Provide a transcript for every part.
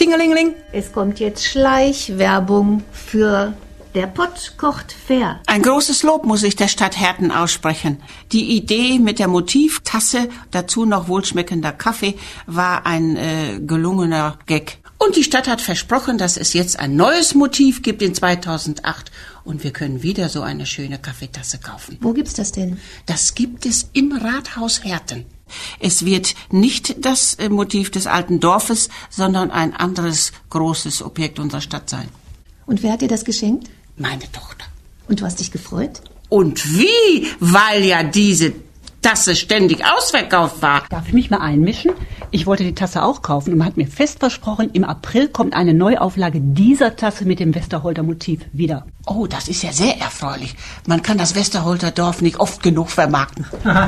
Tingelingeling. Es kommt jetzt Schleichwerbung für Der Pott kocht fair. Ein großes Lob muss ich der Stadt Herten aussprechen. Die Idee mit der Motivtasse, dazu noch wohlschmeckender Kaffee, war ein gelungener Gag. Und die Stadt hat versprochen, dass es jetzt ein neues Motiv gibt in 2008 und wir können wieder so eine schöne Kaffeetasse kaufen. Wo gibt's das denn? Das gibt es im Rathaus Herten. Es wird nicht das Motiv des alten Dorfes, sondern ein anderes großes Objekt unserer Stadt sein. Und wer hat dir das geschenkt? Meine Tochter. Und du hast dich gefreut? Und wie? Weil ja diese Tasse ständig ausverkauft war. Darf ich mich mal einmischen? Ich wollte die Tasse auch kaufen und man hat mir fest versprochen, im April kommt eine Neuauflage dieser Tasse mit dem Westerholter Motiv wieder. Oh, das ist ja sehr erfreulich. Man kann das Westerholter Dorf nicht oft genug vermarkten.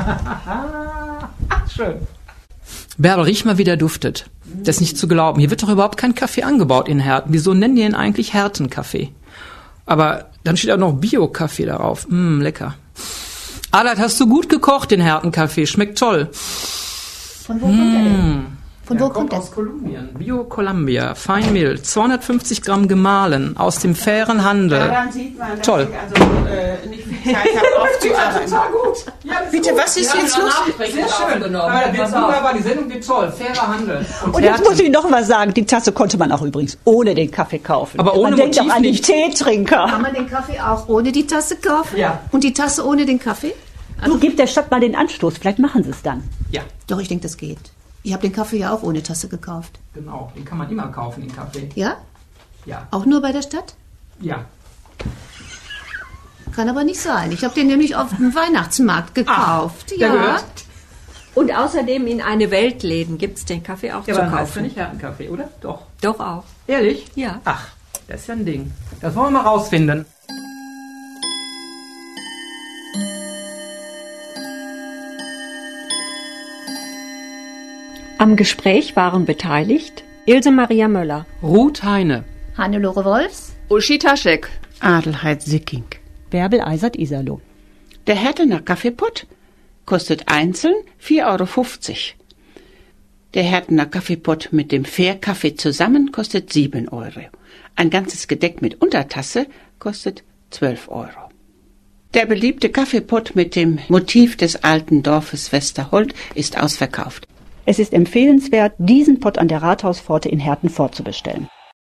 Schön. Bärbel, riech mal, wie der duftet. Das ist nicht zu glauben. Hier wird doch überhaupt kein Kaffee angebaut in Herten. Wieso nennen die ihn eigentlich Hertenkaffee? Aber dann steht auch noch Bio-Kaffee darauf. Lecker. Alat, hast du gut gekocht, den Hertenkaffee. Schmeckt toll. Von wo kommt er denn? Von wo kommt er? Aus Kolumbien. Bio-Columbia. Feinmehl. 250 Gramm gemahlen. Aus dem fairen Handel. Ja, dann sieht man, dass toll. ich also nicht viel Zeit habe aufzuarbeiten. Total gut. Ja, Bitte, was ist jetzt los? Sehr schön. Aber das wird wunderbar. Die Sendung wird toll. Fairer Handel. Und jetzt muss ich noch was sagen, die Tasse konnte man auch übrigens ohne den Kaffee kaufen. Aber ohne man denkt Motiv auch an den nicht. Teetrinker. Kann man den Kaffee auch ohne die Tasse kaufen? Ja. Und die Tasse ohne den Kaffee? Du, gib der Stadt mal den Anstoß, vielleicht machen sie es dann. Ja, Doch, ich denke, das geht. Ich habe den Kaffee ja auch ohne Tasse gekauft. genau. Den kann man immer kaufen, den Kaffee. Ja? Ja. Auch nur bei der Stadt? Ja. Kann aber nicht sein. Ich habe den nämlich auf dem Weihnachtsmarkt gekauft. der gehört? Und außerdem in eine Weltläden gibt's den Kaffee auch Ja, zu aber dann heißt kaufen. ja nicht Hertenkaffee, oder? Doch. Doch auch. Ehrlich? Ja. Ach, das ist ja ein Ding. Das wollen wir mal rausfinden. Am Gespräch waren beteiligt Ilse Maria Möller, Ruth Heine. Hannelore Wolfs? Uschi Taschek, Adelheid Sicking. Bärbel Eisert-Iserloh. Der Hertener Kaffeepott kostet einzeln 4,50 €. Der Hertener Kaffeepott mit dem Fair-Kaffee zusammen kostet 7 €. Ein ganzes Gedeck mit Untertasse kostet 12 €. Der beliebte Kaffeepott mit dem Motiv des alten Dorfes Westerholt ist ausverkauft. Es ist empfehlenswert, diesen Pott an der Rathauspforte in Herten vorzubestellen.